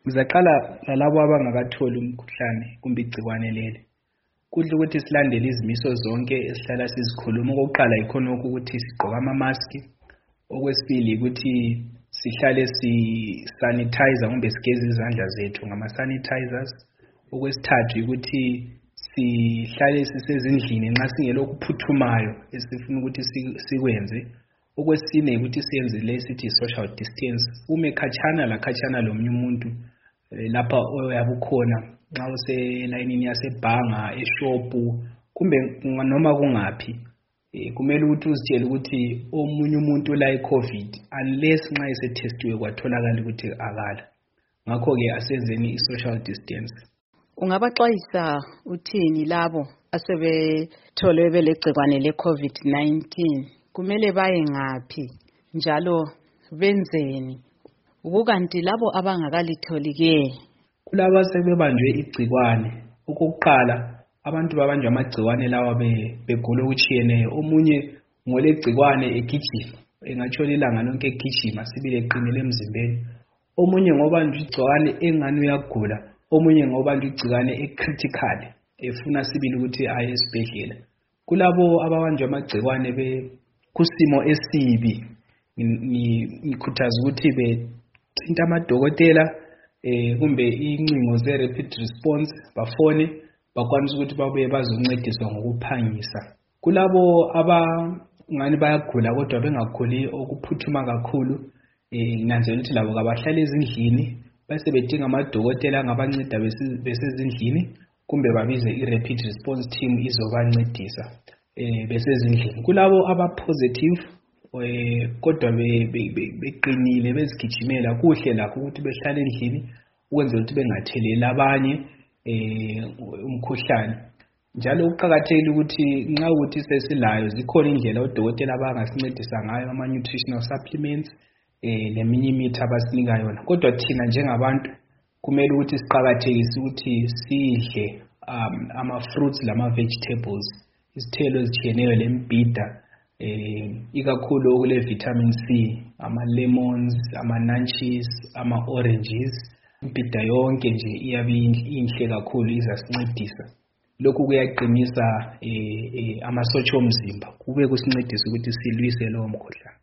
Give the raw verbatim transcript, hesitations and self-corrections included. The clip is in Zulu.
Ngizaqala lalabo abangakatholi umkhuhlane kumbe igcikwane leli. Kudla ukuthi silandele izimiso zonke esihlala sizikhuluma. Okokuqala ikhonokho ukuthi sigqoke ama-mask. Okwesibili ukuthi sihlale si-sanitizer kumbe sigeze izandla zethu ngama-sanitizers. Okwesithathu ukuthi sihlale sisezindlini nxa singelokhu phuthumayo esifuna ukuthi sikwenze. Okwesine ukuthi siyenze lesithi social distance. Ume khatshana la khatshana lomunye umuntu lapha oyabe ukhona nxa uselayinini yasebhanga, eshopu kumbe noma kungaphi. Kumele ukuthi uzitshele ukuthi omunye umuntu ula i-COVID unless nxa esetestiwe kwatholakala ukuthi akala. Ngakho-ke asenzeni i-social distance. Ungabaxwayisa uthini labo asebetholwe belegcikwane le-COVID nineteen? Kumele baye ngaphi njalo benzeni? Ukukanti labo abangakalitholike, kulabo asebebanjwe igcikwane, okokuqala abantu babanjwa amagcikwane lawa begula okutshiyeneyo. Omunye ngolegcikwane egijima, engatshona ilanga lonke egijima sibili eqinile emzimbeni. Omunye ngobanjwa igcikwane engani uyagula, omunye ngobanjwa igcikwane ecritical efuna sibili ukuthi aye esibhedlela. Kulabo ababanjwa amagcikwane be kusimo esibi, ngikhuthaza ukuthi bethinta amadokotela eh kumbe incingo ze rapid response bafone bakwanisa ukuthi babuye bazoncediswa ngokuphangisa. Kulabo abangani bayagula kodwa bengakhuli okuphuthuma kakhulu, eh nginanzela ukuthi labo kabahlale ezindlini bese bedinga amadokotela angabanceda besezindlini kumbe babize i-rapid response team izobancedisa eh besezindlini. Kulabo aba-positive eh kodwa beqinile bezigijimela, kuhle lakho ukuthi behlale endlini ukwenzela ukuthi bengatheleli abanye eh umkhuhlane. Njalo kuqhakathekile ukuthi nxa ukuthi sesilayo zikhona indlela odokotela abangasincedisa ngayo, ama nutritional supplements eh leminye imithi abasinika yona. Kodwa thina njengabantu kumele ukuthi siqhakathekise ukuthi sidle um, ama fruits lama vegetables, izithelo ezitshiyeneyo lembida eh ikakhulu okule vitamin C, ama lemons, ama nunches, ama oranges. Impida yonke nje iyabe inhle kakhulu, izasincedisa. Lokhu kuyaqinisa eh, eh, amasotsha omzimba kube kusincedisa ukuthi silwise lowo mkhuhlane.